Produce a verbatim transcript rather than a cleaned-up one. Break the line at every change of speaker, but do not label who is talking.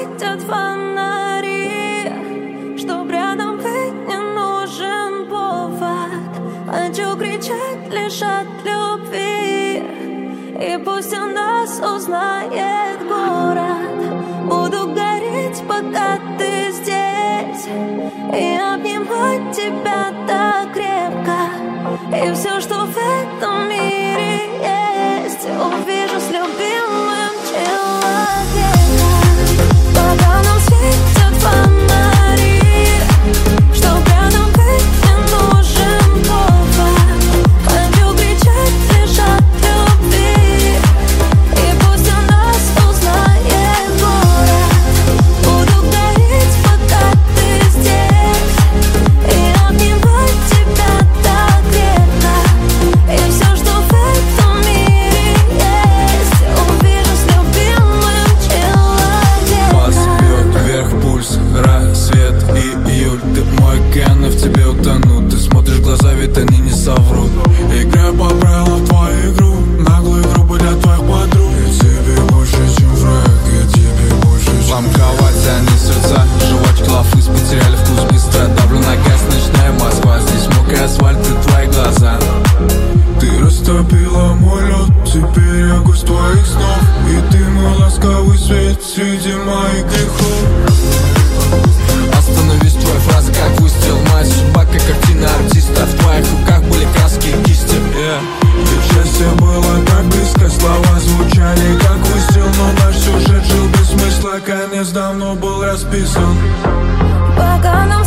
светят фонари, чтоб рядом быть не нужен повод. Хочу кричать лишь от любви, и пусть о нас узнает город. Буду гореть, пока ты здесь, и обнимать тебя так крепко. И все, что в этом мире есть, увижу с любимым человеком. Пока нам светят фонари, чтоб рядом быть не нужен повод. Хочу кричать лишь от любви, и пусть о нас узнает город. Буду гореть, пока ты здесь, и обнимать тебя так крепко. И все, что в этом мире есть, увижу с любимым человеком.
Вас бьет вверх пульс, рассвет, июль. Ты мой океан, и в тебе утону. Ты смотришь в глаза, ведь они не соврут. Играю по правилам твою игру, наглую игру для твоих подруг. Я тебе больше, чем враг, я тебе больше, чем ламковать они сердца, жвачки лафыс потеряли вкус быстро. Давлю на газ, ночная Москва. Здесь мокрый асфальт и твои глаза. Ты растопила мой лед, теперь я гость твоих снов. И ты мой ласковый свет среди моих грехов. Остановись, твоя фраза как выстрел, моя судьба как картина артиста. В твоих руках были краски и кисти, yeah. Ведь счастье было так близко, слова звучали как выстрел, но наш сюжет жил без смысла, конец давно был расписан.
Пока нам